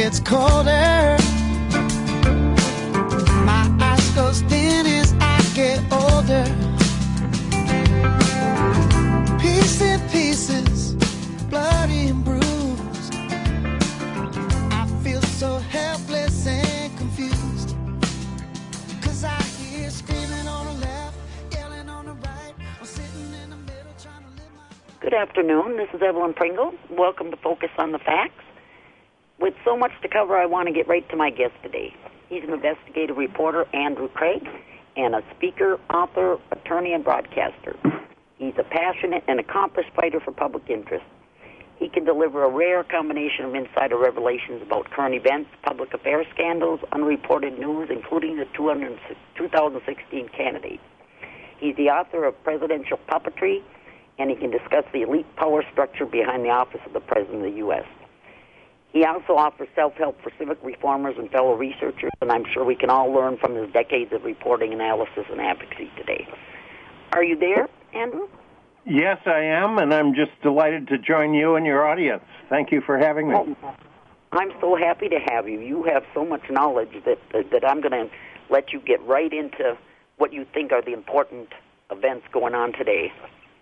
gets colder. My eyes go dim as I get older. Pieces, bloody and bruised. I feel so helpless and confused. 'Cause I hear screaming on the left, yelling on the right. I'm sitting in the middle trying to live my... Good afternoon. This is Evelyn Pringle. Welcome to Focus on the Facts. With so much to cover, I want to get right to my guest today. He's an investigative reporter, Andrew Craig, and a speaker, author, attorney, and broadcaster. He's a passionate and accomplished fighter for public interest. He can deliver a rare combination of insider revelations about current events, public affairs scandals, unreported news, including the 2016 candidate. He's the author of Presidential Puppetry, and he can discuss the elite power structure behind the office of the President of the U.S. He also offers self-help for civic reformers and fellow researchers, and I'm sure we can all learn from his decades of reporting, analysis, and advocacy today. Are you there, Andrew? Yes, I am, and I'm just delighted to join you and your audience. Thank you for having me. Well, I'm so happy to have you. You have so much knowledge that I'm going to let you get right into what you think are the important events going on today.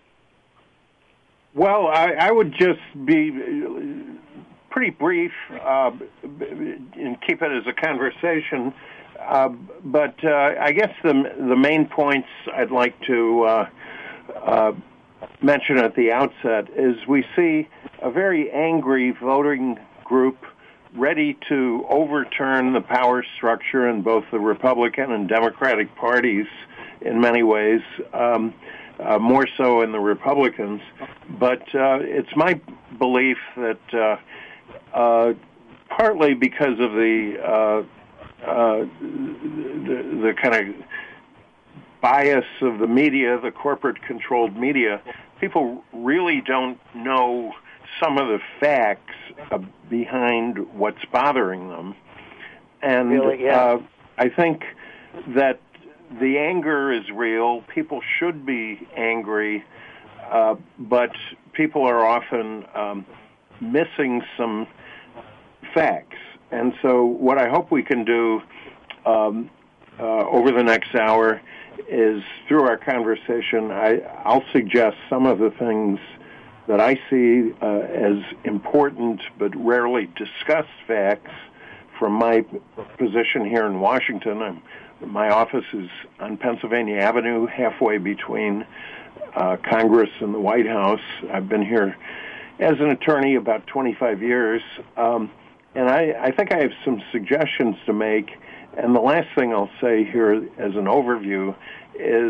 Well, I would just be pretty brief and keep it as a conversation. But I guess the main points I'd like to mention at the outset is we see a very angry voting group ready to overturn the power structure in both the Republican and Democratic parties in many ways, more so in the Republicans. But it's my belief that partly because of the kind of bias of the media, the corporate-controlled media, people really don't know some of the facts behind what's bothering them. And really, yeah. I think that the anger is real. People should be angry, but people are often missing some facts. And so what I hope we can do over the next hour is, through our conversation, I'll suggest some of the things that I see as important but rarely discussed facts from my position here in Washington. My office is on Pennsylvania Avenue, halfway between Congress and the White House. I've been here as an attorney about 25 years, and I think I have some suggestions to make. And the last thing I'll say here as an overview is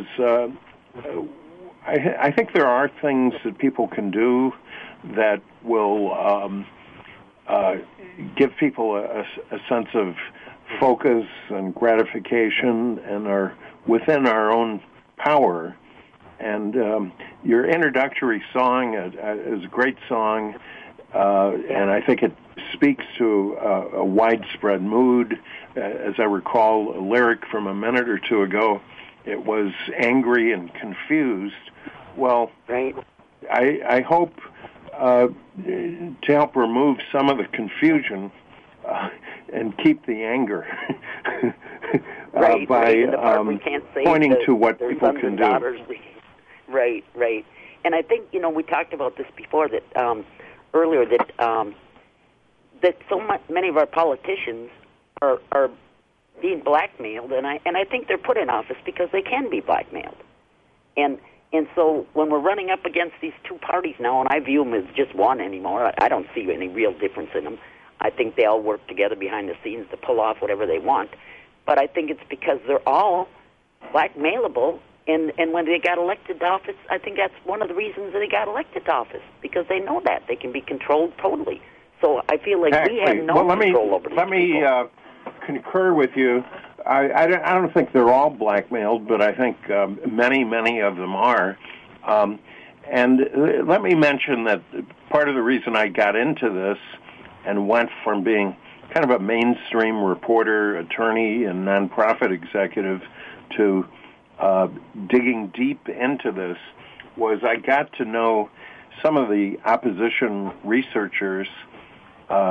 I think there are things that people can do that will give people a sense of focus and gratification and are within our own power. And your introductory song is a great song, and I think it speaks to a widespread mood. As I recall a lyric from a minute or two ago, it was angry and confused. Well, right. I hope to help remove some of the confusion and keep the anger right, by we can't say pointing to what people can do. Right. And I think, we talked about this before, that earlier, that many of our politicians are being blackmailed, and I think they're put in office because they can be blackmailed. And so when we're running up against these two parties now, and I view them as just one anymore, I don't see any real difference in them. I think they all work together behind the scenes to pull off whatever they want. But I think it's because they're all blackmailable, and when they got elected to office, I think that's one of the reasons that they got elected to office, because they know that they can be controlled totally. So I feel like we have no control over these people. Concur with you. I don't think they're all blackmailed, but I think many of them are. And let me mention that part of the reason I got into this and went from being kind of a mainstream reporter, attorney, and nonprofit executive to digging deep into this was I got to know some of the opposition researchers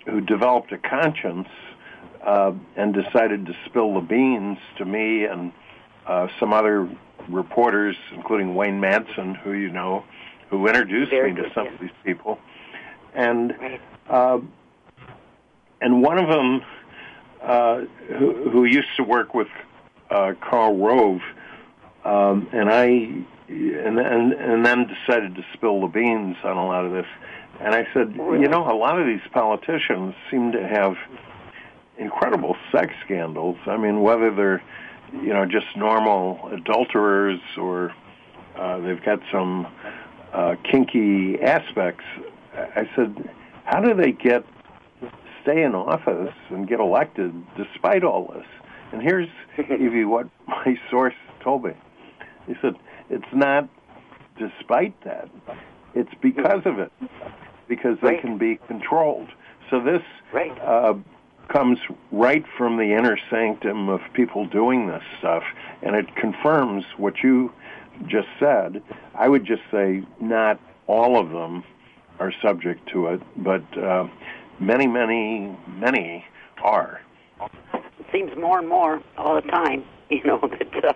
who developed a conscience and decided to spill the beans to me and some other reporters, including Wayne Madsen, who you know, who introduced me to some of these people, and one of them who used to work with Karl Rove, and then decided to spill the beans on a lot of this. And I said, you know, a lot of these politicians seem to have incredible sex scandals. I mean, whether they're, you know, just normal adulterers or they've got some kinky aspects. I said, how do they stay in office and get elected despite all this? And here's, Evie, what my source told me. He said, it's not despite that. It's because of it, because they can be controlled. So this comes right from the inner sanctum of people doing this stuff, and it confirms what you just said. I would just say not all of them are subject to it, but many, many, many are. It seems more and more all the time, you know, that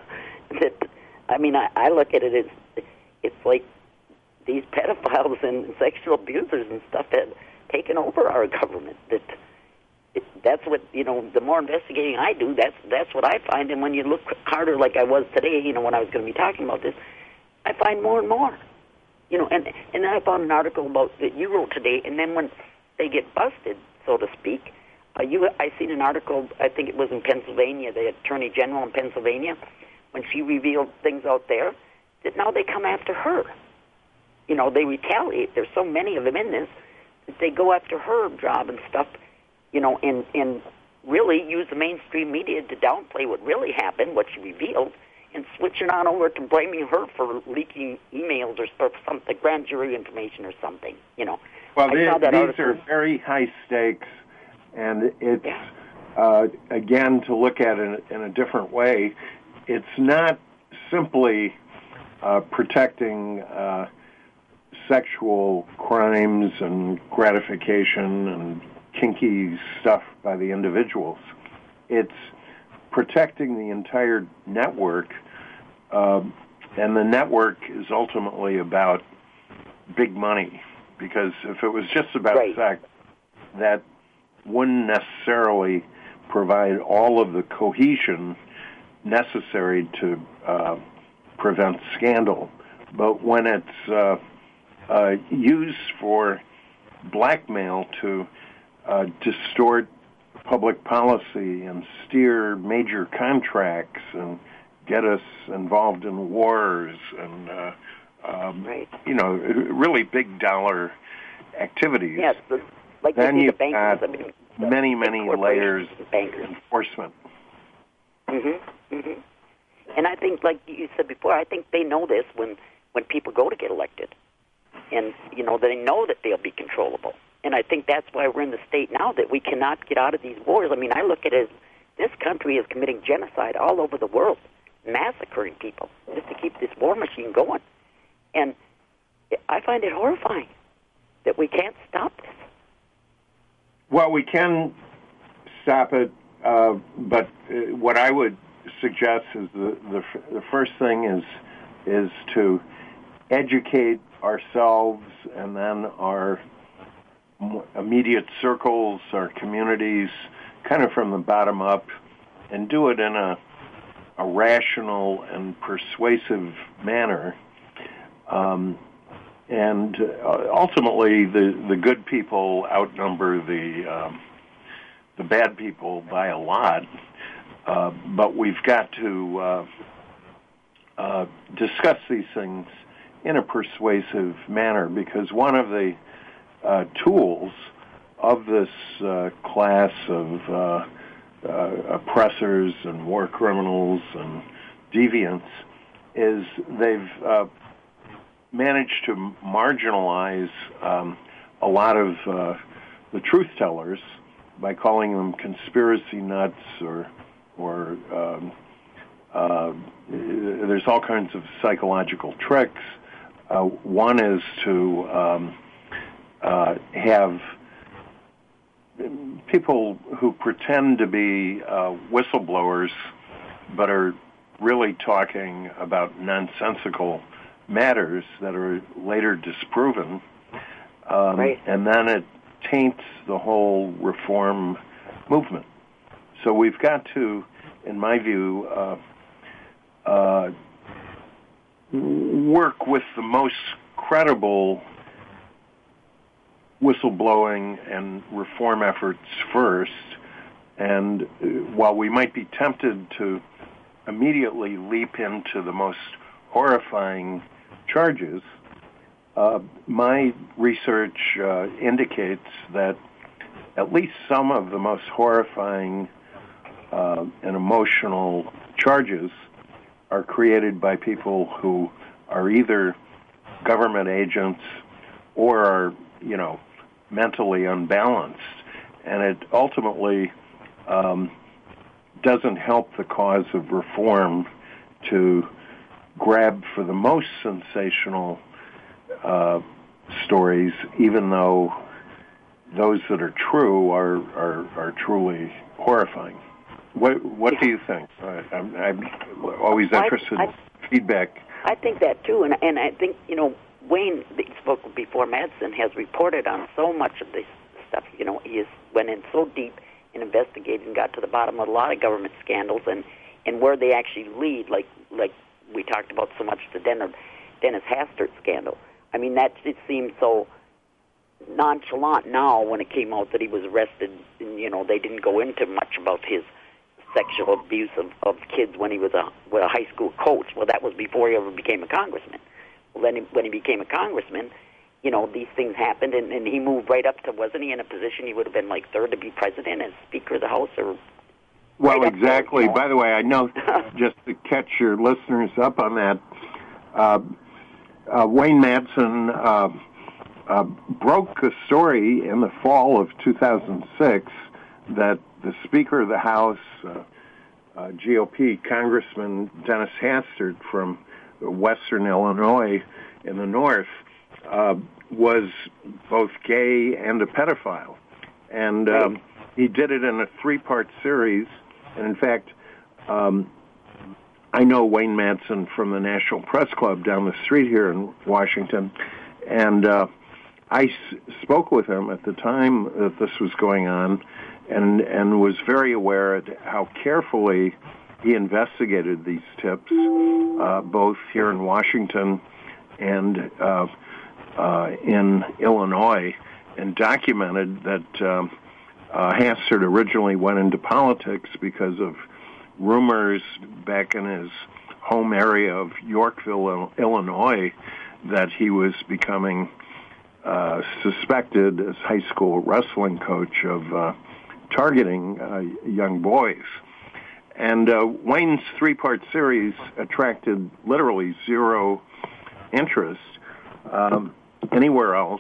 I mean, I look at it as it's like these pedophiles and sexual abusers and stuff have taken over our government. That's what, you know, the more investigating I do, that's what I find. And when you look harder, like I was today, you know, when I was going to be talking about this, I find more and more. You know, and then I found an article about that you wrote today, and then when they get busted, so to speak, I seen an article, I think it was in Pennsylvania, the Attorney General in Pennsylvania, when she revealed things out there, that now they come after her. You know, they retaliate. There's so many of them in this that they go after her job and stuff, you know, and really use the mainstream media to downplay what really happened, what she revealed, and switch it on over to blaming her for leaking emails or something, grand jury information or something, you know. Well, these are very high stakes, and it's, again, to look at it in a different way, it's not simply protecting sexual crimes and gratification and kinky stuff by the individuals. It's protecting the entire network, and the network is ultimately about big money, because if it was just about sex, that wouldn't necessarily provide all of the cohesion necessary to prevent scandal. But when it's used for blackmail to distort public policy and steer major contracts and get us involved in wars and, you know, really big dollar activities, yes, like then you've got many, many layers of enforcement. And I think, like you said before, I think they know this when people go to get elected. And, you know, they know that they'll be controllable. And I think that's why we're in the state now, that we cannot get out of these wars. I mean, I look at it as this country is committing genocide all over the world, massacring people just to keep this war machine going. And I find it horrifying that we can't stop this. Well, we can stop it, but what I would suggest is the first thing is to educate ourselves and then our immediate circles, our communities, kind of from the bottom up, and do it in a rational and persuasive manner. And ultimately, the good people outnumber the bad people by a lot. But we've got to discuss these things in a persuasive manner, because one of the tools of this class of oppressors and war criminals and deviants is they've managed to marginalize a lot of the truth tellers by calling them conspiracy nuts or there's all kinds of psychological tricks. One is to have people who pretend to be whistleblowers but are really talking about nonsensical matters that are later disproven, and then it taints the whole reform movement. So we've got to, in my view, work with the most credible whistleblowing and reform efforts first, and while we might be tempted to immediately leap into the most horrifying charges, my research indicates that at least some of the most horrifying and emotional charges are created by people who are either government agents or are, mentally unbalanced. And it ultimately doesn't help the cause of reform to grab for the most sensational stories, even though those that are true are truly horrifying. What do you think? I'm always interested in feedback. I think that too, and I think Wayne, that spoke before Madsen, has reported on so much of this stuff. He went in so deep and investigated and got to the bottom of a lot of government scandals and where they actually lead, like we talked about so much, the Dennis Hastert scandal. I mean, that it seemed so nonchalant now when it came out that he was arrested, and they didn't go into much about his sexual abuse of kids when he was a high school coach. Well, that was before he ever became a congressman. Well, then when he became a congressman, these things happened, and he moved right up to, wasn't he in a position he would have been like third to be president as Speaker of the House? Well, exactly. There, By the way, I know, just to catch your listeners up on that, Wayne Madsen broke a story in the fall of 2006 that the Speaker of the House, GOP Congressman Dennis Hastert from Western Illinois in the north, was both gay and a pedophile. And he did it in a 3-part series. And in fact, I know Wayne Madsen from the National Press Club down the street here in Washington. And I spoke with him at the time that this was going on and was very aware of how carefully he investigated these tips, both here in Washington and in Illinois, and documented that Hastert originally went into politics because of rumors back in his home area of Yorkville, Illinois, that he was becoming suspected as high school wrestling coach of targeting young boys. And Wayne's 3-part series attracted literally zero interest anywhere else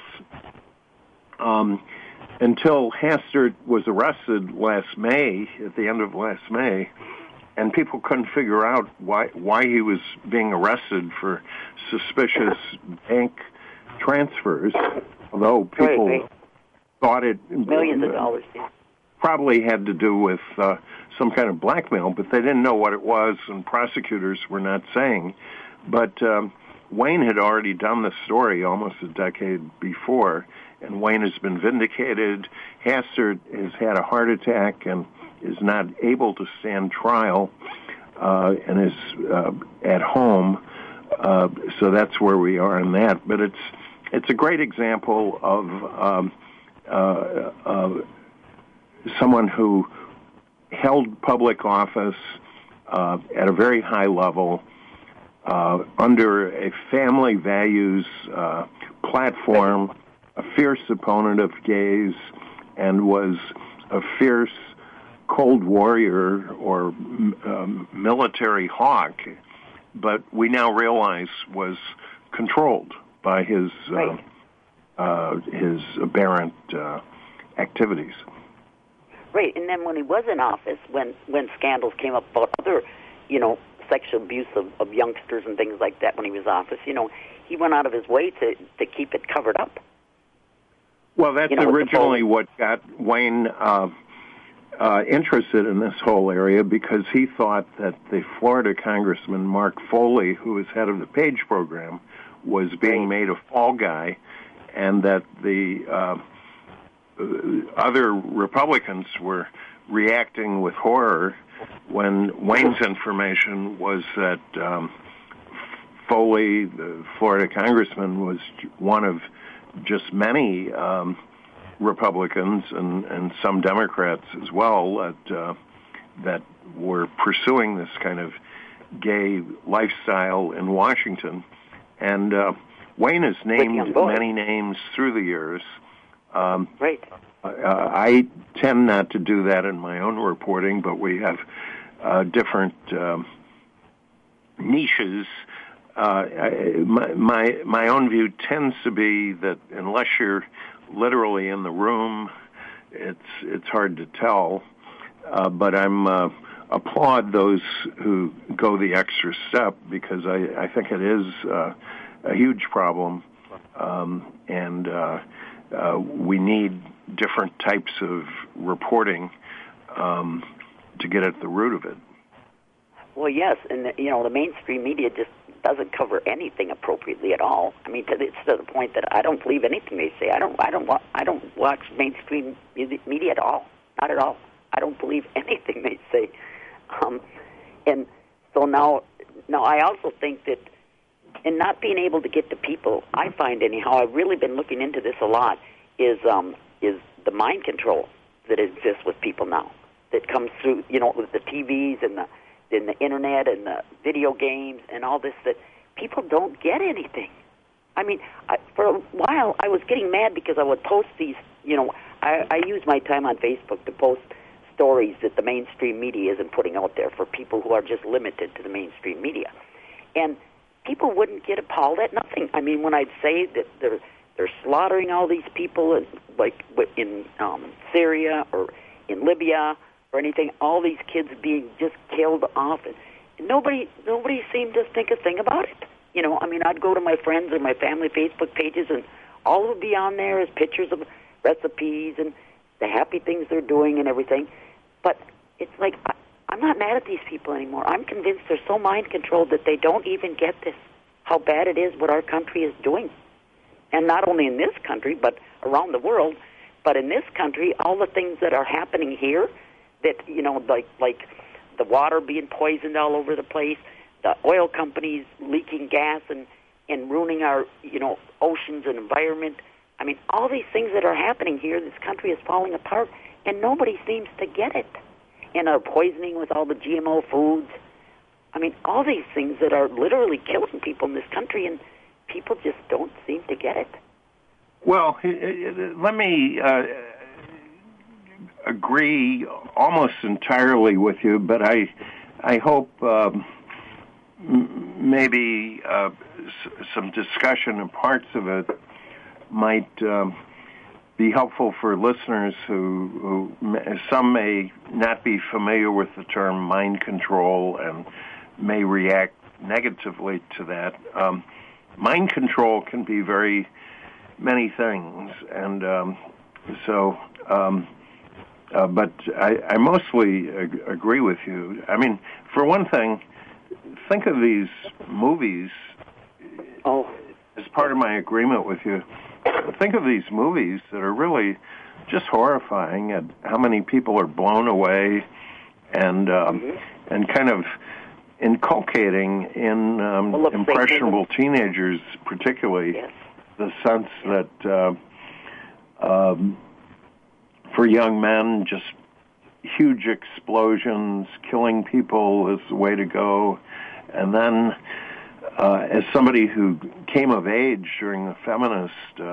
until Hastert was arrested last May, at the end of last May, and people couldn't figure out why he was being arrested for suspicious bank transfers, although people thought it millions of dollars. Yeah. Probably had to do with some kind of blackmail, but they didn't know what it was, and prosecutors were not saying. But Wayne had already done the story almost a decade before, and Wayne has been vindicated. Hastert has had a heart attack and is not able to stand trial and is at home. So that's where we are in that. But it's a great example of someone who held public office at a very high level under a family values platform, a fierce opponent of gays, and was a fierce Cold Warrior or military hawk, but we now realize was controlled by his aberrant activities. Right, and then when he was in office, when scandals came up about other, sexual abuse of youngsters and things like that when he was in office, he went out of his way to keep it covered up. Well, that's originally what got Wayne interested in this whole area, because he thought that the Florida Congressman Mark Foley, who was head of the Page program, was being made a fall guy, and that the other Republicans were reacting with horror when Wayne's information was that Foley, the Florida congressman, was one of just many Republicans and some Democrats as well that were pursuing this kind of gay lifestyle in Washington. And Wayne has named many names through the years. I tend not to do that in my own reporting, but we have different niches. My own view tends to be that unless you're literally in the room, it's hard to tell. But I'm applaud those who go the extra step, because I think it is a huge problem, and we need different types of reporting to get at the root of it. Well, yes, and the mainstream media just doesn't cover anything appropriately at all. I mean, it's to the point that I don't believe anything they say. I don't watch mainstream media at all. Not at all. I don't believe anything they say. And so now I also think that in not being able to get to people, I find anyhow, I've really been looking into this a lot, is the mind control that exists with people now, that comes through, with the TVs and the internet and the video games and all this, that people don't get anything. I mean, for a while I was getting mad because I would post these, I use my time on Facebook to post stories that the mainstream media isn't putting out there for people who are just limited to the mainstream media. And people wouldn't get appalled at nothing. I mean, when I'd say that they're slaughtering all these people, like in Syria or in Libya or anything, all these kids being just killed off, and nobody seemed to think a thing about it. I mean, I'd go to my friends or my family Facebook pages, and all would be on there as pictures of recipes and the happy things they're doing and everything. But it's like, I'm not mad at these people anymore. I'm convinced they're so mind-controlled that they don't even get this, how bad it is what our country is doing. And not only in this country, but around the world. But in this country, all the things that are happening here, that, like the water being poisoned all over the place, the oil companies leaking gas and ruining our, oceans and environment. I mean, all these things that are happening here, this country is falling apart, and nobody seems to get it. And our poisoning with all the GMO foods. I mean, all these things that are literally killing people in this country, and people just don't seem to get it. Well, let me agree almost entirely with you, but I hope maybe some discussion and parts of it might be helpful for listeners who some may not be familiar with the term mind control and may react negatively to that. Mind control can be very many things, and but I mostly agree with you. I mean, for one thing, think of these movies. As part of my agreement with you, think of these movies that are really just horrifying at how many people are blown away and kind of inculcating in impressionable teenagers, particularly, the sense that for young men, just huge explosions, killing people is the way to go. And then, as somebody who came of age during the feminist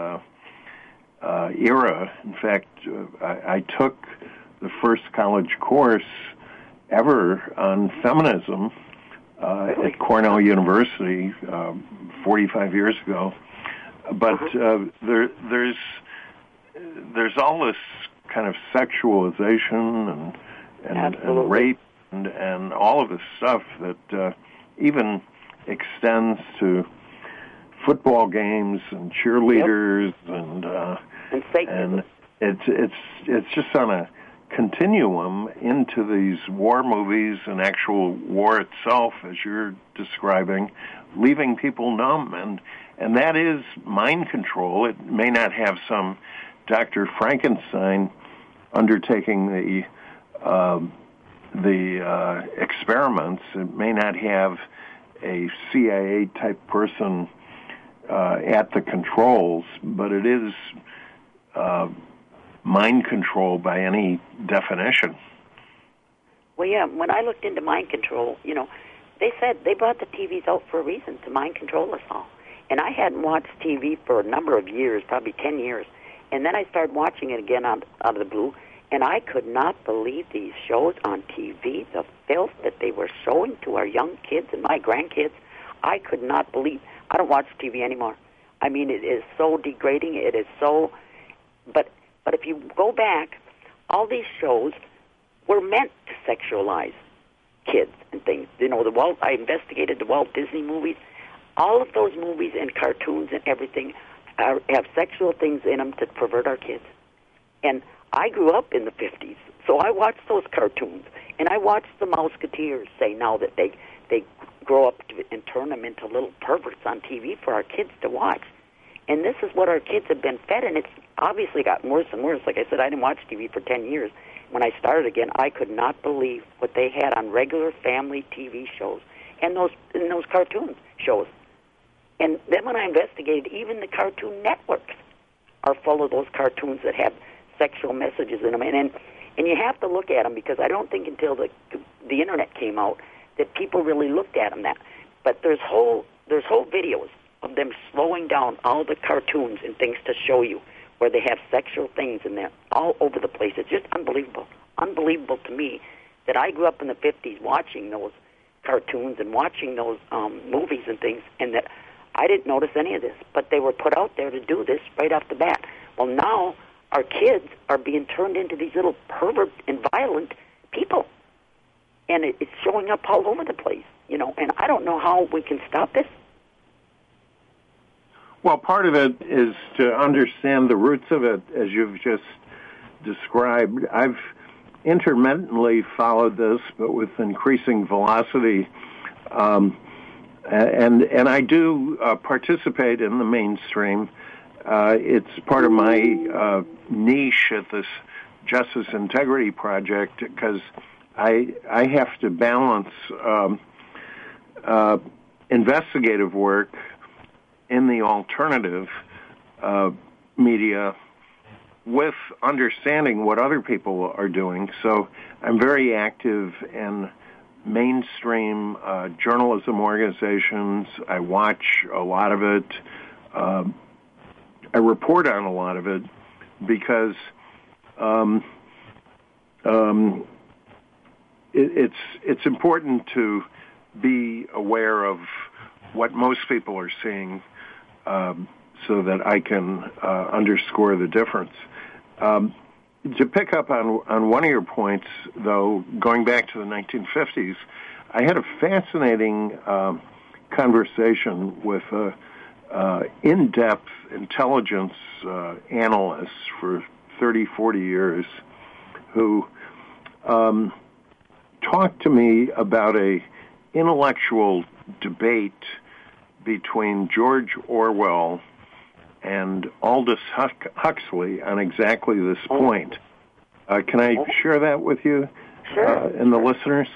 era, in fact, I took the first college course ever on feminism at Cornell University 45 years ago. But there's all this kind of sexualization and rape and all of this stuff that even extends to football games and cheerleaders and And Satanism. And it's just on a continuum into these war movies and actual war itself, as you're describing, leaving people numb, and that is mind control. It may not have some Dr. Frankenstein undertaking the experiments. It may not have a CIA type person at the controls, but it is mind control by any definition. Well, yeah, when I looked into mind control, they said they brought the TVs out for a reason, to mind control us all. And I hadn't watched TV for a number of years, probably 10 years. And then I started watching it again out of the blue, and I could not believe these shows on TV, the filth that they were showing to our young kids and my grandkids. I could not believe. I don't watch TV anymore. I mean, it is so degrading. It is so... But if you go back, all these shows were meant to sexualize kids and things. I investigated the Walt Disney movies. All of those movies and cartoons and everything have sexual things in them to pervert our kids. And I grew up in the 50s, so I watched those cartoons. And I watched the Mouseketeers say now that they grow up and turn them into little perverts on TV for our kids to watch. And this is what our kids have been fed, and it's obviously gotten worse and worse. Like I said, I didn't watch TV for 10 years. When I started again, I could not believe what they had on regular family TV shows and those cartoon shows. And then when I investigated, even the Cartoon Networks are full of those cartoons that have sexual messages in them. And you have to look at them, because I don't think until the Internet came out that people really looked at them that. But there's whole videos of them slowing down all the cartoons and things to show you where they have sexual things in there all over the place. It's just unbelievable. Unbelievable to me that I grew up in the 50s watching those cartoons and watching those movies and things, and that I didn't notice any of this. But they were put out there to do this right off the bat. Well, now our kids are being turned into these little pervert and violent people. And it's showing up all over the place, and I don't know how we can stop this. Well, part of it is to understand the roots of it, as you've just described. I've intermittently followed this, but with increasing velocity. And I do participate in the mainstream. It's part of my niche at this Justice Integrity Project, because I have to balance investigative work in the alternative media with understanding what other people are doing. So I'm very active in mainstream journalism organizations. I watch a lot of it. I report on a lot of it because it's important to be aware of what most people are seeing, so that I can underscore the difference. To pick up on one of your points, though, going back to the 1950s, I had a fascinating conversation with in-depth intelligence analysts for 30, 40 years who talked to me about a intellectual debate between George Orwell and Aldous Huxley on exactly this point. Can I share that with you? Sure. And the listeners?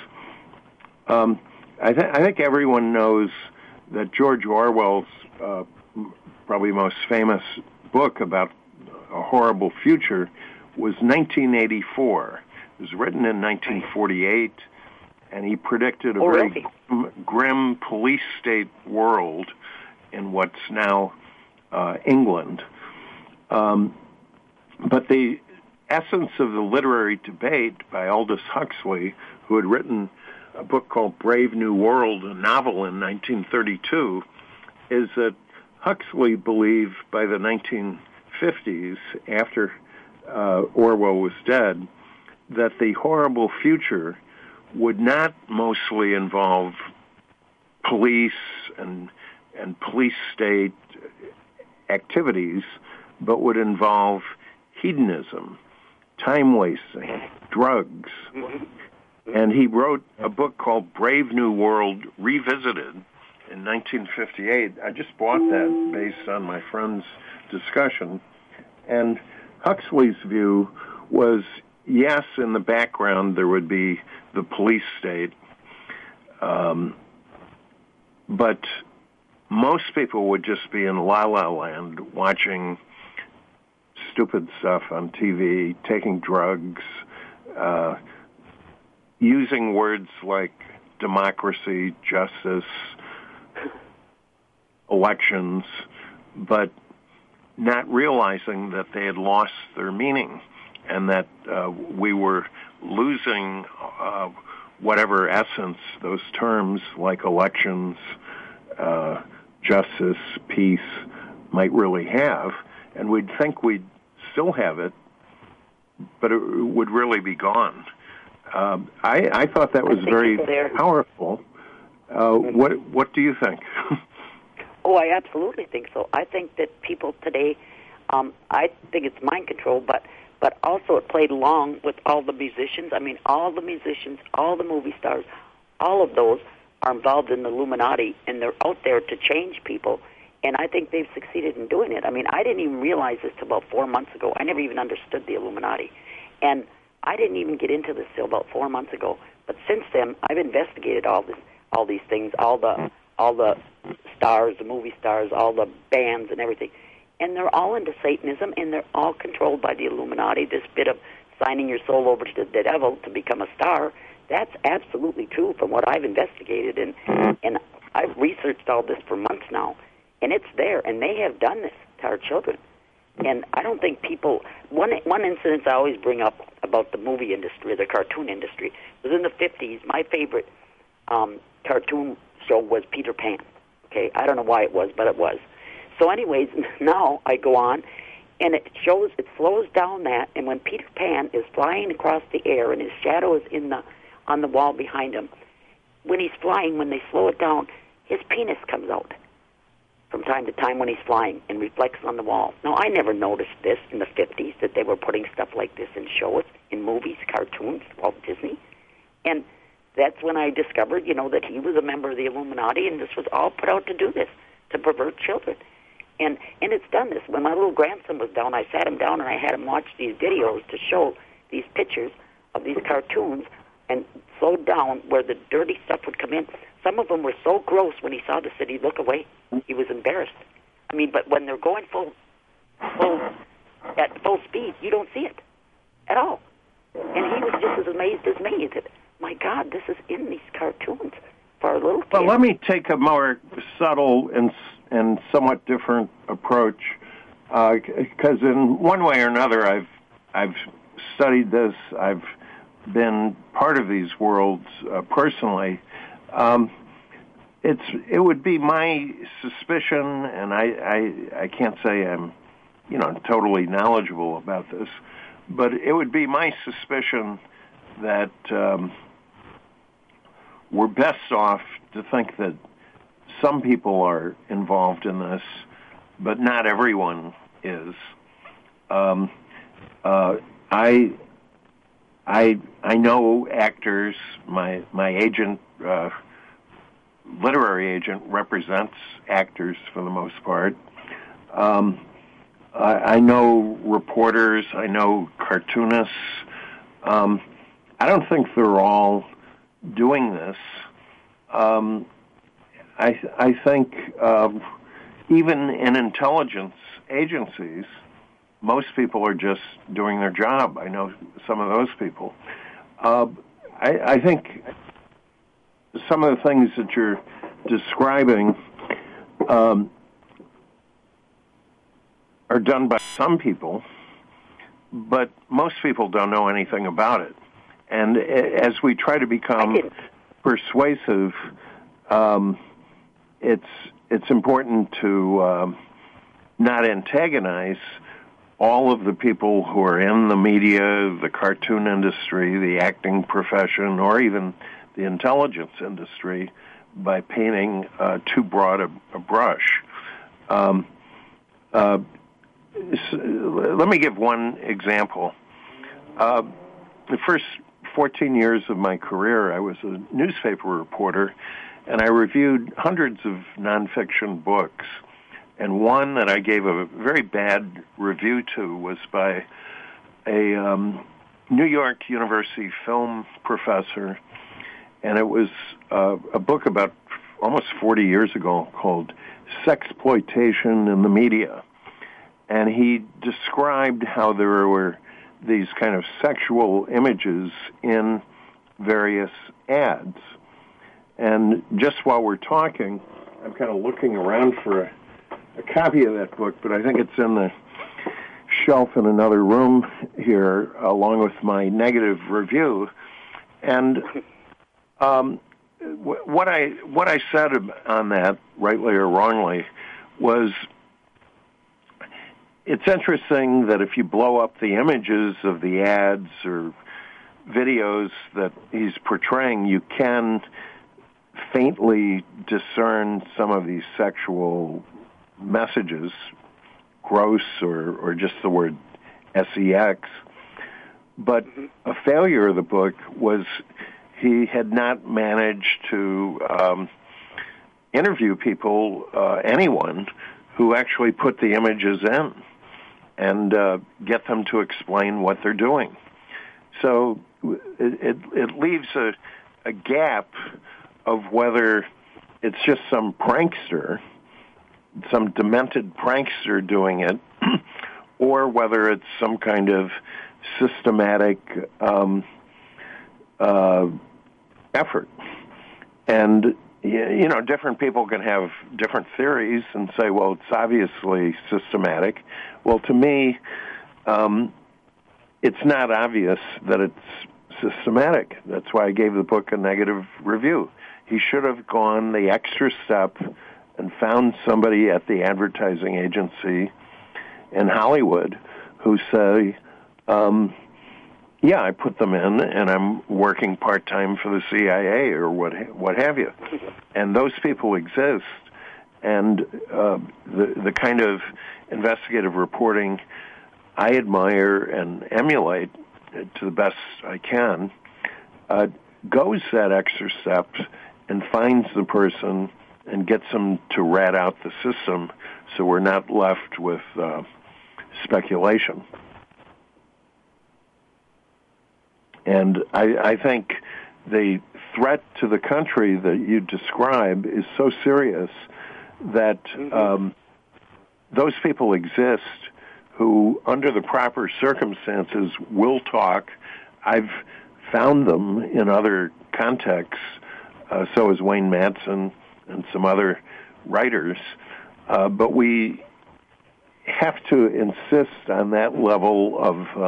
I think everyone knows that George Orwell's probably most famous book about a horrible future was 1984. It was written in 1948, and he predicted a very grim police state world in what's now England. But the essence of the literary debate by Aldous Huxley, who had written a book called Brave New World, a novel in 1932, is that Huxley believed by the 1950s, after Orwell was dead, that the horrible future would not mostly involve police and police state activities, but would involve hedonism, time wasting, drugs. And he wrote a book called Brave New World Revisited in 1958. I just bought that based on my friend's discussion. And Huxley's view was, yes, in the background there would be the police state, but most people would just be in la-la land watching stupid stuff on TV, taking drugs, using words like democracy, justice, elections, but not realizing that they had lost their meaning and that we were losing whatever essence those terms like elections, justice, peace might really have. And we'd think we'd still have it, but it would really be gone. I thought that was very powerful. What do you think? Oh, I absolutely think so. I think that people today, I think it's mind control, but also it played along with all the musicians. I mean, all the musicians, all the movie stars, all of those are involved in the Illuminati, and they're out there to change people, and I think they've succeeded in doing it. I mean, I didn't even realize this till about 4 months ago. I never even understood the Illuminati, and I didn't even get into this till about 4 months ago. But since then, I've investigated all these things, all the stars, the movie stars, all the bands and everything. And they're all into Satanism, and they're all controlled by the Illuminati. This bit of signing your soul over to the devil to become a star, that's absolutely true from what I've investigated. And I've researched all this for months now. And it's there, and they have done this to our children. And I don't think people... One incident I always bring up about the movie industry, the cartoon industry, was in the 50s. My favorite cartoon show was Peter Pan. Okay, I don't know why it was, but it was. So anyways, now I go on, and it slows down that, and when Peter Pan is flying across the air and his shadow is on the wall behind him, when he's flying, when they slow it down, his penis comes out from time to time when he's flying and reflects on the wall. Now, I never noticed this in the 50s, that they were putting stuff like this in shows, in movies, cartoons, Walt Disney. And that's when I discovered, that he was a member of the Illuminati, and this was all put out to do this, to pervert children. And it's done this. When my little grandson was down, I sat him down and I had him watch these videos to show these pictures of these cartoons and slowed down where the dirty stuff would come in. Some of them were so gross when he saw this that he'd look away. He was embarrassed. I mean, but when they're going at full speed, you don't see it at all. And he was just as amazed as me. He said, my God, this is in these cartoons for our little kids. Well, let me take a more subtle and somewhat different approach, because in one way or another, I've studied this. I've been part of these worlds personally. It would be my suspicion, and I can't say I'm totally knowledgeable about this, but it would be my suspicion that we're best off to think that some people are involved in this, but not everyone is. I know actors. My agent, literary agent, represents actors for the most part. I know reporters. I know cartoonists. I don't think they're all doing this. I think even in intelligence agencies, most people are just doing their job. I know some of those people. I think some of the things that you're describing are done by some people, but most people don't know anything about it. And as we try to become persuasive, it's important to not antagonize all of the people who are in the media, the cartoon industry, the acting profession, or even the intelligence industry by painting too broad a brush. let me give one example. The first 14 years of my career, I was a newspaper reporter, and I reviewed hundreds of nonfiction books. And one that I gave a very bad review to was by a New York University film professor, and it was a book about almost 40 years ago called Sexploitation in the Media. And he described how there were these kind of sexual images in various ads. And just while we're talking, I'm kind of looking around for a copy of that book, but I think it's in the shelf in another room here, along with my negative review. And what I said on that, rightly or wrongly, was it's interesting that if you blow up the images of the ads or videos that he's portraying, you can faintly discern some of these sexual messages, gross or just the word sex. But a failure of the book was he had not managed to interview people, anyone, who actually put the images in and get them to explain what they're doing. So it leaves a gap of whether it's just some prankster, some demented prankster doing it, or whether it's some kind of systematic effort. And, you know, different people can have different theories and say, well, it's obviously systematic. Well, to me, it's not obvious that it's systematic. That's why I gave the book a negative review. He should have gone the extra step and found somebody at the advertising agency in Hollywood who say, yeah, I put them in, and I'm working part-time for the CIA or what have you. And those people exist, and the kind of investigative reporting I admire and emulate to the best I can goes that extra step and finds the person and gets them to rat out the system so we're not left with speculation. And I think the threat to the country that you describe is so serious that those people exist who, under the proper circumstances, will talk. I've found them in other contexts, so has Wayne Madsen and some other writers, but we have to insist on that level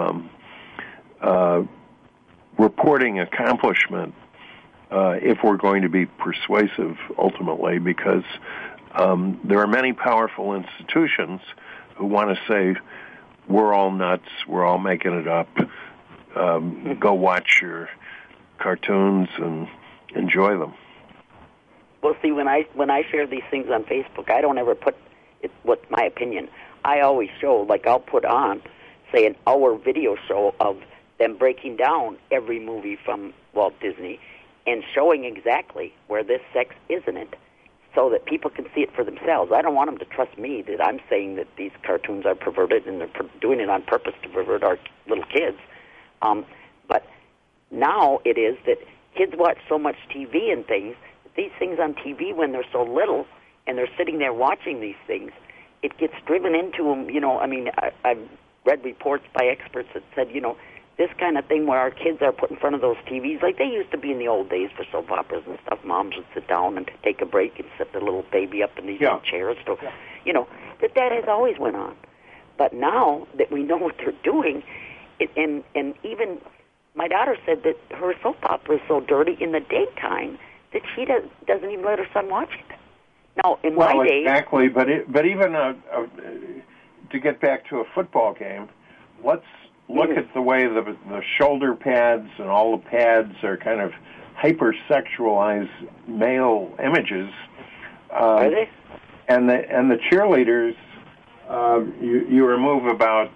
of reporting accomplishment if we're going to be persuasive ultimately, because there are many powerful institutions who want to say, we're all nuts, we're all making it up, go watch your cartoons and enjoy them. Well, see, when I share these things on Facebook, I don't ever put what's my opinion. I always show, like I'll put on, say, an hour video show of them breaking down every movie from Walt Disney and showing exactly where this sex is in it so that people can see it for themselves. I don't want them to trust me that I'm saying that these cartoons are perverted and they're doing it on purpose to pervert our little kids. But now it is that kids watch so much TV and things, these things on TV when they're so little and they're sitting there watching these things, it gets driven into them. You know, I mean, I've read reports by experts that said, you know, this kind of thing where our kids are put in front of those TVs, like they used to be in the old days for soap operas and stuff. Moms would sit down and take a break and set the little baby up in these little chairs. So, you know, that has always went on. But now that we know what they're doing, and even my daughter said that her soap opera is so dirty in the daytime that she doesn't even let her son watch it. Now, in my days... Well, exactly, but even to get back to a football game, let's look at the way the shoulder pads and all the pads are kind of hyper-sexualized male images. Are they? And the cheerleaders you remove about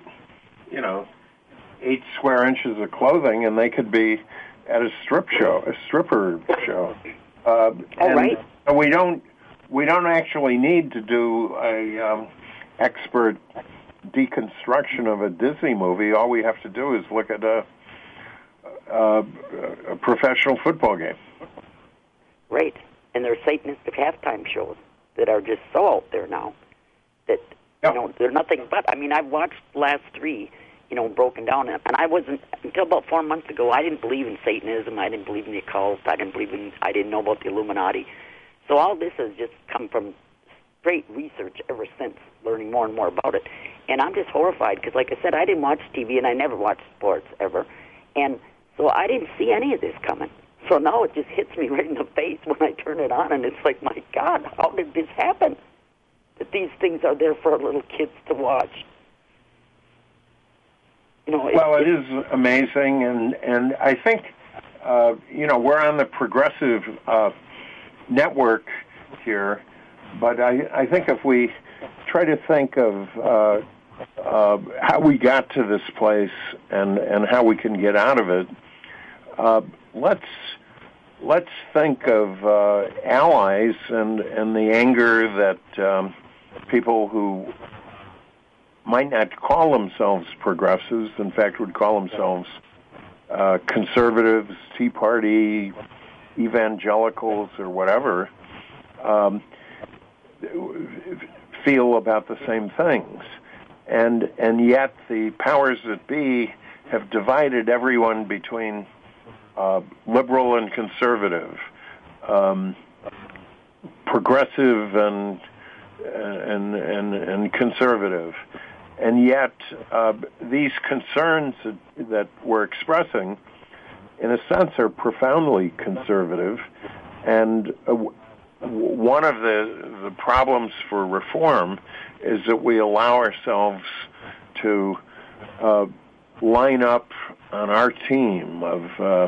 8 square inches of clothing, and they could be at a stripper show. Right. We don't actually need to do a expert deconstruction of a Disney movie. All we have to do is look at a professional football game. Right. And there's Satanistic halftime shows that are just so out there now that, they're nothing but. I mean, I've watched the last 3, broken down, and I wasn't, until about 4 months ago, I didn't believe in Satanism, I didn't believe in the occult, I didn't know about the Illuminati. So all this has just come from straight research ever since, learning more and more about it. And I'm just horrified, because like I said, I didn't watch TV, and I never watched sports ever. And so I didn't see any of this coming. So now it just hits me right in the face when I turn it on, and it's like, my God, how did this happen? That these things are there for our little kids to watch. Well, it is amazing, and I think, we're on the progressive network here, but I think if we try to think of how we got to this place and how we can get out of it, let's think of allies and the anger that people who might not call themselves progressives, in fact would call themselves conservatives, Tea Party, evangelicals, or whatever, feel about the same things. And yet the powers that be have divided everyone between liberal and conservative, progressive and conservative. And yet, these concerns that we're expressing, in a sense, are profoundly conservative. And one of the problems for reform is that we allow ourselves to line up on our team of,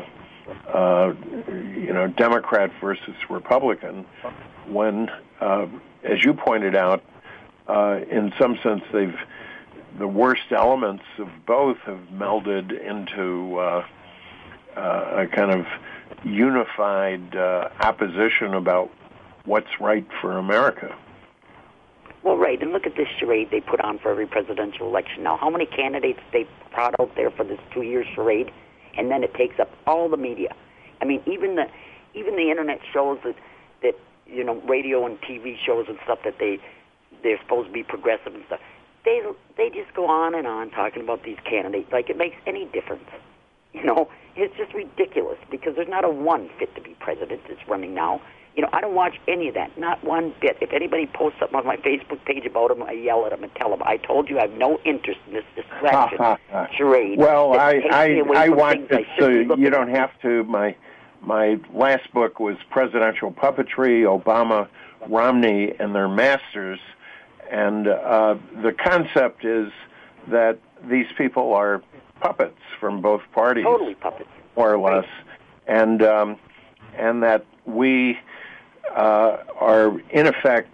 Democrat versus Republican, when, as you pointed out, in some sense, the worst elements of both have melded into a kind of unified opposition about what's right for America. Well, right, and look at this charade they put on for every presidential election now. How many candidates they brought out there for this 2-year charade, and then it takes up all the media. I mean, even the internet shows that radio and TV shows and stuff that they're supposed to be progressive and stuff. They just go on and on talking about these candidates like it makes any difference. It's just ridiculous, because there's not a one fit to be president that's running now. I don't watch any of that, not one bit. If anybody posts something on my Facebook page about them, I yell at them and tell them, I told you I have no interest in this distraction charade. Well, I watch it, so you don't have to. My last book was Presidential Puppetry, Obama, Romney, and Their Masters. And the concept is that these people are puppets from both parties. Totally puppets. More or less. Right. And that we are, in effect,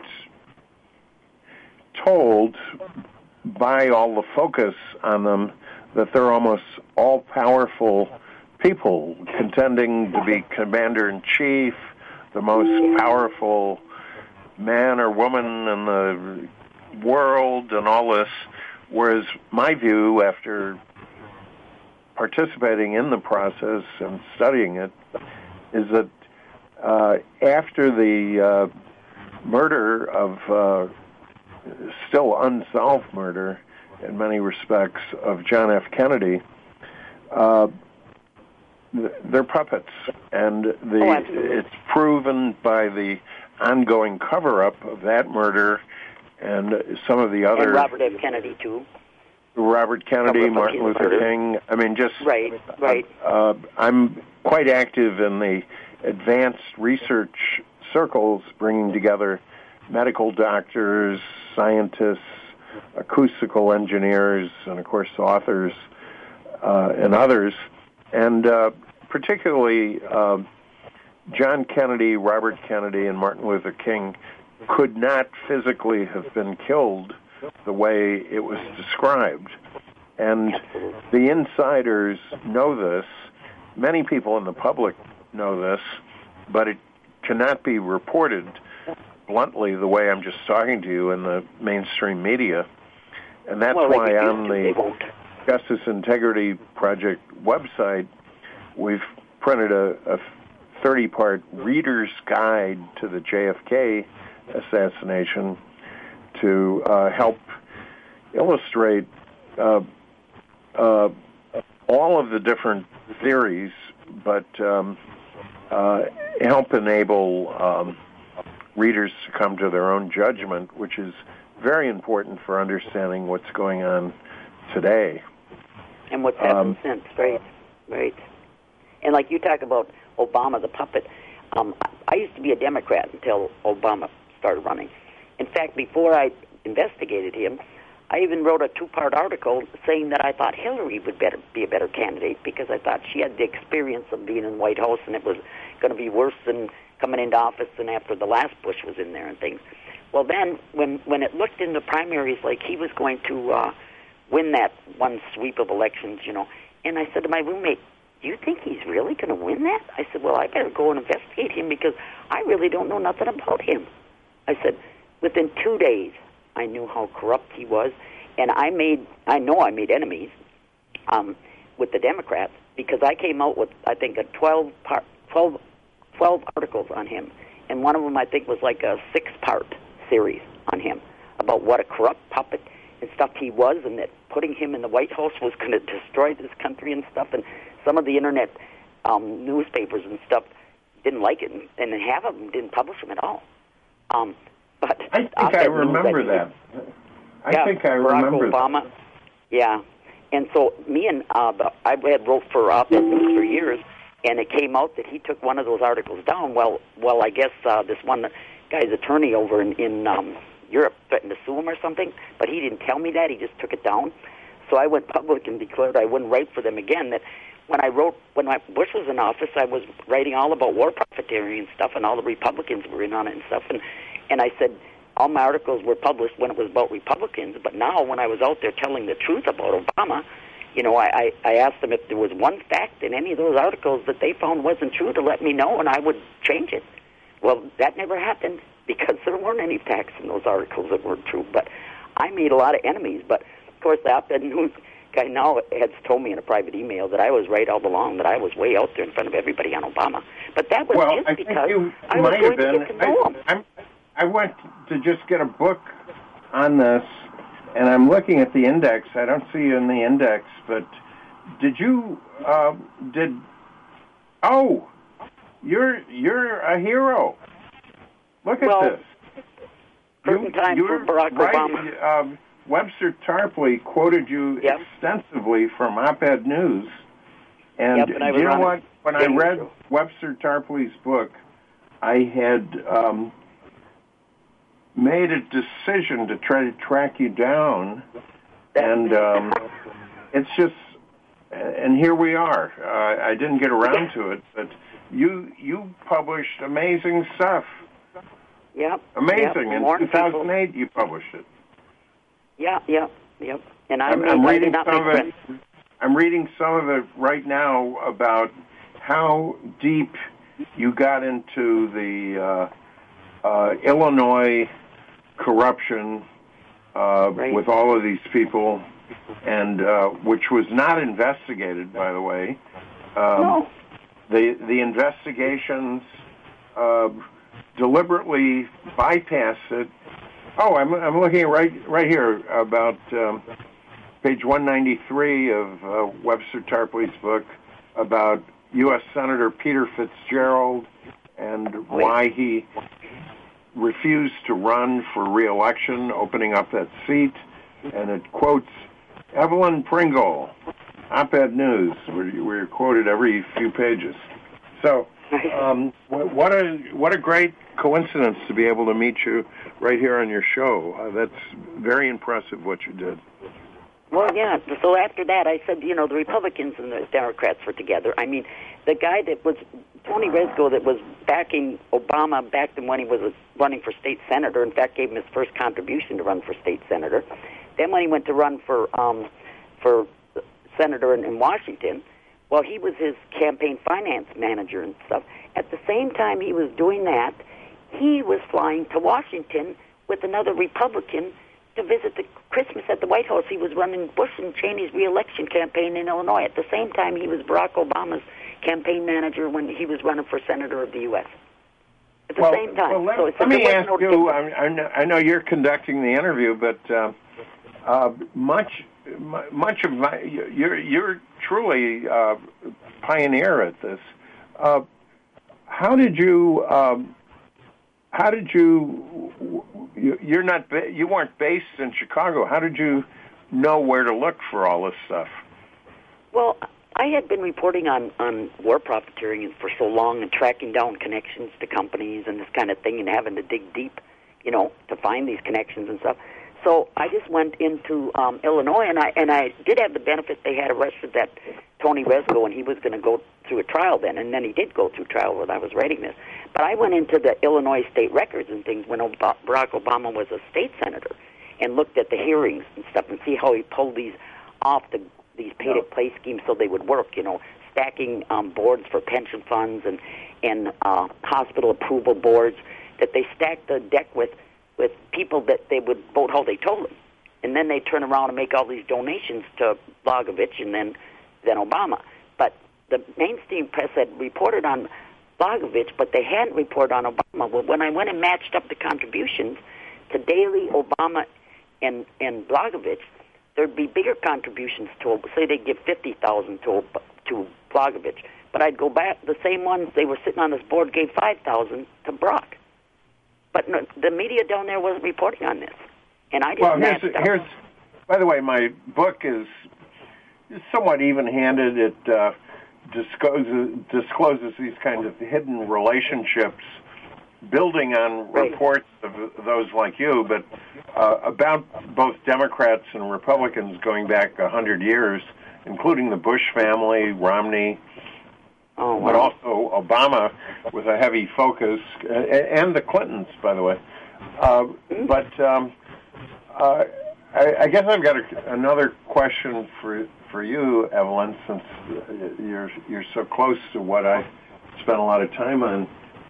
told by all the focus on them that they're almost all-powerful people contending to be commander-in-chief, the most powerful man or woman in the world, and all this. Whereas my view, after participating in the process and studying it, is that after the murder of, still unsolved murder in many respects, of John F. Kennedy, they're puppets. And it's proven by the ongoing cover-up of that murder and some of the other... And Robert F. Kennedy, too. Robert Kennedy, Martin Luther King. I mean, just... Right. I'm quite active in the advanced research circles, bringing together medical doctors, scientists, acoustical engineers, and, of course, authors and others. And particularly John Kennedy, Robert Kennedy, and Martin Luther King could not physically have been killed the way it was described. And the insiders know this. Many people in the public know this, but it cannot be reported bluntly the way I'm just talking to you in the mainstream media. And that's why on the Justice Integrity Project website, we've printed a 30-part reader's guide to the JFK assassination to help illustrate all of the different theories, but help enable readers to come to their own judgment, which is very important for understanding what's going on today. And what's happened since, right? And like you talk about Obama, the puppet, I used to be a Democrat until Obama started running. In fact, before I investigated him, I even wrote a 2-part article saying that I thought Hillary would be a better candidate because I thought she had the experience of being in the White House, and it was going to be worse than coming into office than after the last Bush was in there and things. Well, then, when it looked in the primaries like he was going to win that one sweep of elections, and I said to my roommate, do you think he's really going to win that? I said, well, I better go and investigate him because I really don't know nothing about him. I said, within 2 days, I knew how corrupt he was, and I know I made enemies with the Democrats because I came out with, I think, 12 articles on him, and one of them, I think, was like a 6-part series on him about what a corrupt puppet and stuff he was, and that putting him in the White House was going to destroy this country and stuff, and some of the internet newspapers and stuff didn't like it, and half of them didn't publish them at all. But I think I remember that. I think I remember Obama. That. Yeah. And so me and I had wrote for Op-Ed News for years, and it came out that he took one of those articles down. Well, I guess this one guy's attorney over in Europe threatened to sue him or something, but he didn't tell me that. He just took it down. So I went public and declared I wouldn't write for them again. That when Bush was in office, I was writing all about war profiteering and stuff, and all the Republicans were in on it and stuff. And I said all my articles were published when it was about Republicans, but now when I was out there telling the truth about Obama, I asked them if there was one fact in any of those articles that they found wasn't true to let me know, and I would change it. Well, that never happened because there weren't any facts in those articles that weren't true. But I made a lot of enemies. But, of course, the Op-Ed News guy now has told me in a private email that I was right all along, that I was way out there in front of everybody on Obama. But that was just because I was going to get to know him. I went to just get a book on this, and I'm looking at the index. I don't see you in the index, but did you, you're a hero. Look at this. Certain time for Barack Obama. Webster Tarpley quoted you extensively from Op-Ed News. And you know what? When I read Webster Tarpley's book, I had made a decision to try to track you down. And it's just, and here we are. I didn't get around to it, but you published amazing stuff. Yep. Amazing. In 2008, you published it. Yep. And I'm reading some of it. I'm reading some of it right now about how deep you got into the Illinois corruption with all of these people, and which was not investigated, by the way. No. The investigations deliberately bypass it. Oh, I'm looking at right here about page 193 of Webster Tarpley's book about U.S. Senator Peter Fitzgerald and why he refused to run for re-election, opening up that seat. And it quotes Evelyn Pringle, Op-Ed News. We're quoted every few pages. So what a great coincidence to be able to meet you right here on your show. That's very impressive what you did. Well, yeah. So after that, I said, the Republicans and the Democrats were together. I mean, the guy that was Tony Rezko that was backing Obama back then when he was running for state senator. In fact, gave him his first contribution to run for state senator. Then when he went to run for senator in Washington, well, he was his campaign finance manager and stuff. At the same time he was doing that, he was flying to Washington with another Republican to visit the Christmas at the White House. He was running Bush and Cheney's re-election campaign in Illinois. At the same time, he was Barack Obama's campaign manager when he was running for senator of the U.S. At the same time. Well, let me ask you, I know you're conducting the interview, but much of my, you're truly a pioneer at this. How did you you weren't based in Chicago. How did you know where to look for all this stuff? Well, I had been reporting on war profiteering for so long and tracking down connections to companies and this kind of thing and having to dig deep, to find these connections and stuff. So I just went into Illinois, and I did have the benefit they had arrested that Tony Rezko, and he was going to go through a trial then, and then he did go through trial when I was writing this. But I went into the Illinois state records and things when Barack Obama was a state senator and looked at the hearings and stuff and see how he pulled these off these pay-to-play schemes so they would work, stacking boards for pension funds and hospital approval boards, that they stacked the deck with people that they would vote how they told them. And then they turn around and make all these donations to Blagojevich and then Obama. But the mainstream press had reported on Blagojevich, but they hadn't reported on Obama. Well, when I went and matched up the contributions to Daley, Obama, and Blagojevich, there'd be bigger contributions to, say they'd give $50,000 to Blagojevich. But I'd go back, the same ones, they were sitting on this board, gave $5,000 to Brock. But no, the media down there wasn't reporting on this. And I just here's by the way, my book is somewhat even-handed. It discloses these kinds of hidden relationships, building on reports of those like you, but about both Democrats and Republicans going back 100 years, including the Bush family, Romney, but also Obama with a heavy focus, and the Clintons, by the way. I guess I've got another question for you, Evelyn, since you're so close to what I spent a lot of time on.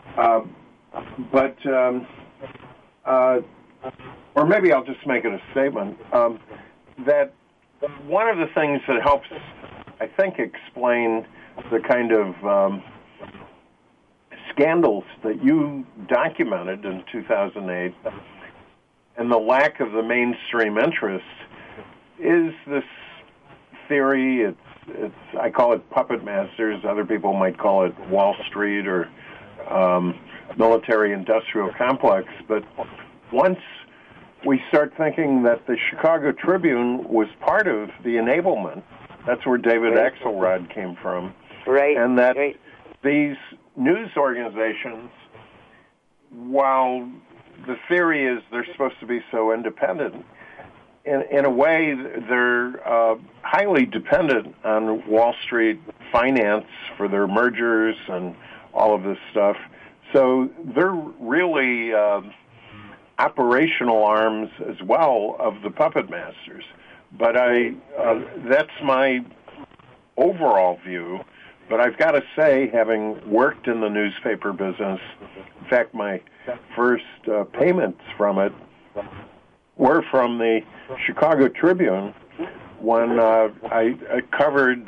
Or maybe I'll just make it a statement, that one of the things that helps, I think, explain the kind of scandals that you documented in 2008 and the lack of the mainstream interest is this theory. It's I call it puppet masters. Other people might call it Wall Street or military-industrial complex. But once we start thinking that the Chicago Tribune was part of the enablement, that's where David Axelrod came from, and that these news organizations, while the theory is they're supposed to be so independent, in a way they're highly dependent on Wall Street finance for their mergers and all of this stuff. So they're really operational arms as well of the puppet masters. But that's my overall view. But I've got to say, having worked in the newspaper business, in fact, my first payments from it were from the Chicago Tribune when I covered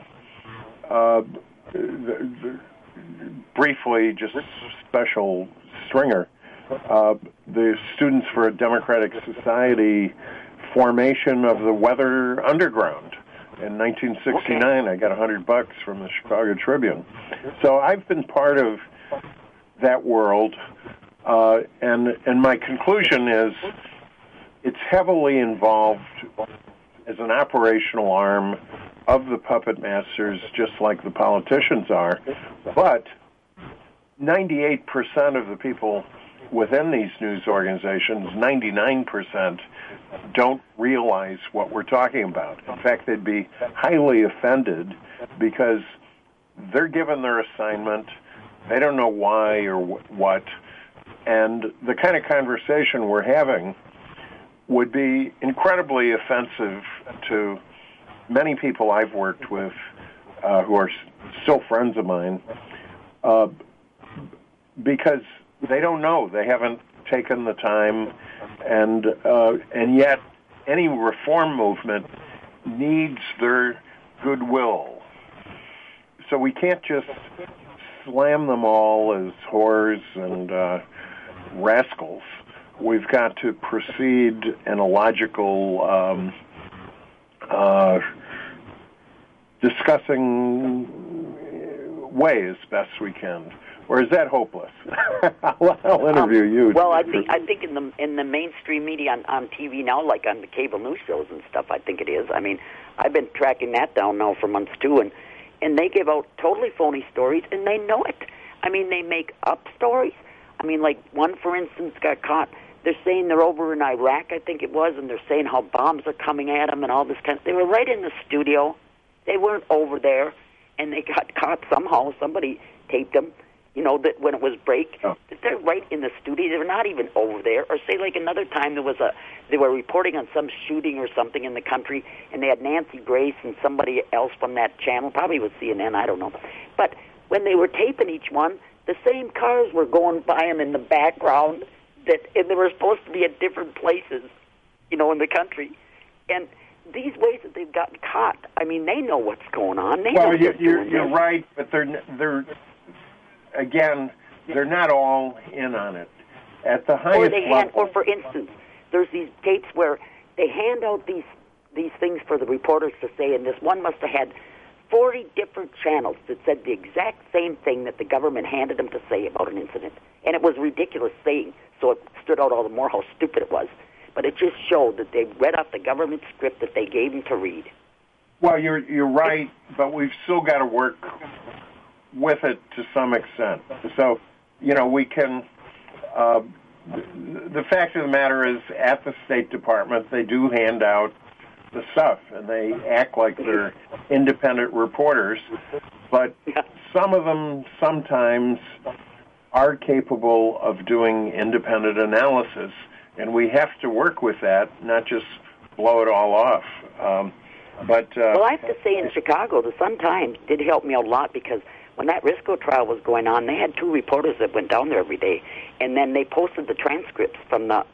briefly, just special stringer, the Students for a Democratic Society formation of the Weather Underground. In 1969, I got $100 from the Chicago Tribune. So I've been part of that world, and my conclusion is it's heavily involved as an operational arm of the puppet masters, just like the politicians are. But 98% of the people within these news organizations, 99%, don't realize what we're talking about. In fact, they'd be highly offended because they're given their assignment, They don't know why or what. And the kind of conversation we're having would be incredibly offensive to many people I've worked with who are still friends of mine because they don't know. They haven't taken the time, and yet any reform movement needs their goodwill. So we can't just slam them all as whores and rascals. We've got to proceed in a logical, discussing way as best we can. Or is that hopeless? I'll interview you. Well, I think in the mainstream media on TV now, like on the cable news shows and stuff, I think it is. I mean, I've been tracking that down now for months too, and they give out totally phony stories, and they know it. I mean, they make up stories. I mean, like one, for instance, got caught. They're saying they're over in Iraq, I think it was, and they're saying how bombs are coming at them and all this kind of. They were right in the studio. They weren't over there, and they got caught somehow. Somebody taped them. You know, that when it was break, they're right in the studio. They're not even over there. Or say, like another time, they were reporting on some shooting or something in the country, and they had Nancy Grace and somebody else from that channel, probably with CNN, I don't know. But when they were taping each one, the same cars were going by them in the background, and they were supposed to be at different places, you know, in the country. And these ways that they've gotten caught, I mean, they know what's going on. You're right, but they're again, they're not all in on it. At the highest level... Or for instance, there's these tapes where they hand out these things for the reporters to say, and this one must have had 40 different channels that said the exact same thing that the government handed them to say about an incident. And it was ridiculous saying, so it stood out all the more how stupid it was. But it just showed that they read off the government script that they gave them to read. Well, you're right, but we've still got to work with it to some extent. So, you know, we can... the fact of the matter is, at the State Department, they do hand out the stuff, and they act like they're independent reporters, but some of them sometimes are capable of doing independent analysis, and we have to work with that, not just blow it all off. Well, I have to say, in Chicago, the Sun-Times did help me a lot, because when that Risco trial was going on, they had 2 reporters that went down there every day, and then they posted the transcripts from the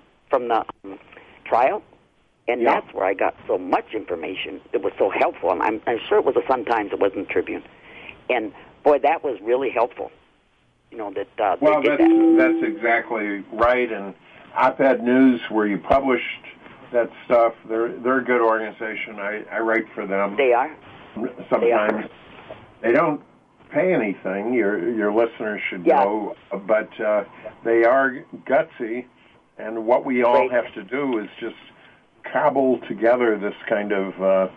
trial, and that's where I got so much information. It was so helpful. I'm sure it was the Sun-Times, it wasn't the Tribune, and boy, that was really helpful. You know that. Well, that's exactly right. And Op-Ed News, where you published that stuff, they're a good organization. I write for them. They are. Sometimes they don't pay anything. Your listeners should know, but they are gutsy, and what we all have to do is just cobble together this kind of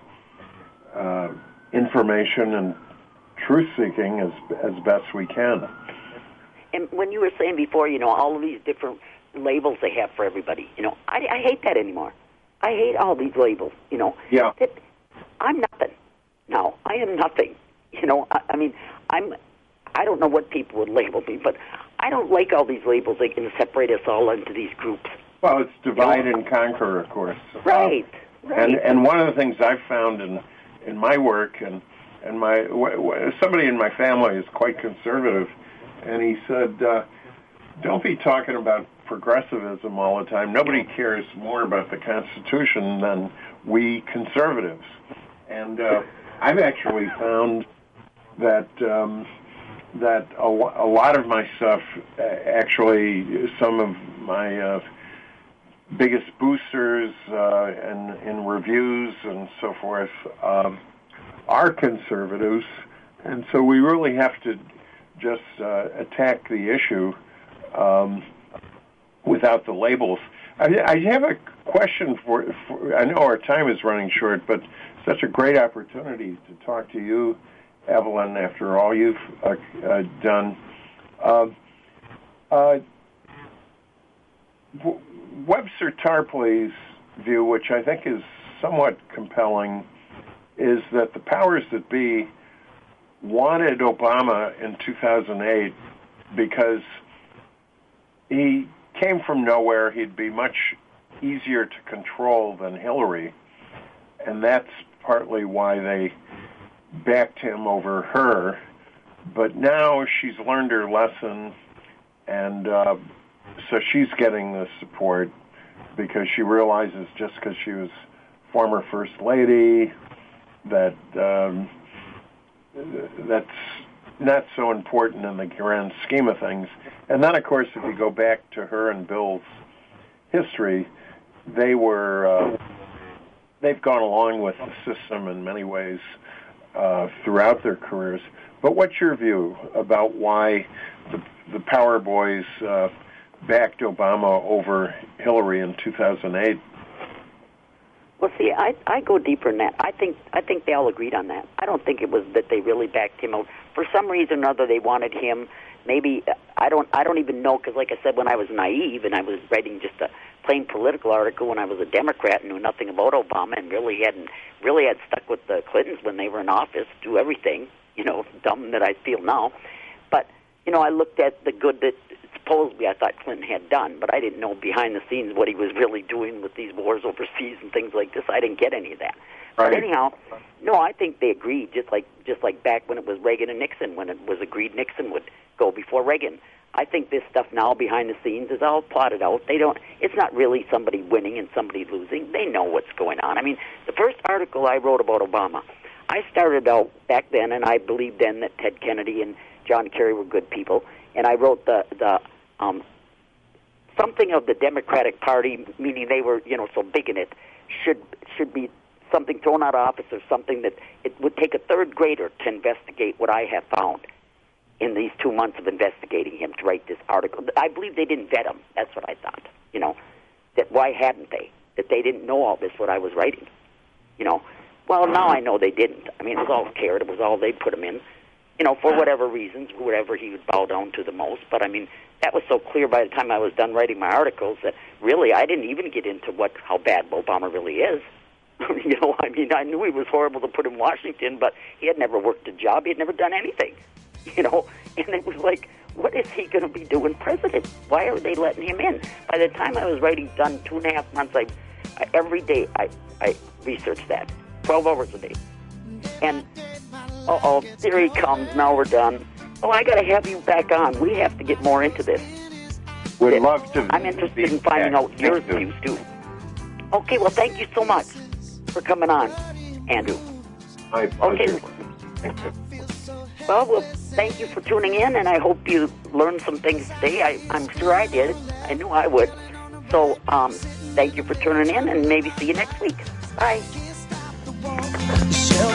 information and truth-seeking as best we can. And when you were saying before, you know, all of these different labels they have for everybody, you know, I hate that anymore. I hate all these labels, you know. Yeah. I'm nothing. No, I am nothing. You know, I mean, I don't know what people would label me, but I don't like all these labels. They can separate us all into these groups. Well, it's divide and conquer, of course. Right. And one of the things I've found in my work, and somebody in my family is quite conservative, and he said, don't be talking about progressivism all the time. Nobody cares more about the Constitution than we conservatives. And I've actually found that a lot of my stuff, actually, some of my biggest boosters in reviews and so forth are conservatives, and so we really have to just attack the issue without the labels. I have a question for I know our time is running short, but such a great opportunity to talk to you, Evelyn, after all you've done. Webster Tarpley's view, which I think is somewhat compelling, is that the powers that be wanted Obama in 2008 because he came from nowhere. He'd be much easier to control than Hillary, and that's partly why they backed him over her. But now she's learned her lesson, and so she's getting the support because she realizes just because she was former First Lady that that's not so important in the grand scheme of things. And then, of course, if you go back to her and Bill's history, they've gone along with the system in many ways throughout their careers. But what's your view about why the Power Boys backed Obama over Hillary in 2008? Well, see, I go deeper than that. I think they all agreed on that. I don't think it was that they really backed him out. For some reason or other, they wanted him. Maybe I don't even know, because like I said, when I was naive and I was writing just a plain political article when I was a Democrat and knew nothing about Obama and really had stuck with the Clintons when they were in office, do everything, dumb that I feel now. But I looked at the good that supposedly I thought Clinton had done, but I didn't know behind the scenes what he was really doing with these wars overseas and things like this. I didn't get any of that. Right. But anyhow, no, I think they agreed, just like back when it was Reagan and Nixon, when it was agreed Nixon would go before Reagan. I think this stuff now behind the scenes is all plotted out. It's not really somebody winning and somebody losing. They know what's going on. I mean, the first article I wrote about Obama, I started out back then, and I believed then that Ted Kennedy and John Kerry were good people, and I wrote the something of the Democratic Party, meaning they were, so big in it, should be something thrown out of office or something that it would take a third grader to investigate what I have found in these 2 months of investigating him to write this article. I believe they didn't vet him. That's what I thought, that why hadn't they? That they didn't know all this, what I was writing, Well, now I know they didn't. I mean, it was all cared. It was all they put him in, for whatever reasons, whoever he would bow down to the most. But, I mean, that was so clear by the time I was done writing my articles that really I didn't even get into how bad Obama really is. I mean, I knew he was horrible to put in Washington, but he had never worked a job. He had never done anything, and it was like, what is he going to be doing president? Why are they letting him in? By the time I was writing done 2.5 months, every day I researched that, 12 hours a day. And, here he comes, now we're done. Oh, I got to have you back on. We have to get more into this. We'd love to. I'm interested in finding out your views, too. Okay, well, thank you so much for coming on, Andrew. My pleasure. Okay. Well, thank you for tuning in, and I hope you learned some things today. I'm sure I did. I knew I would. So, thank you for tuning in, and maybe see you next week. Bye.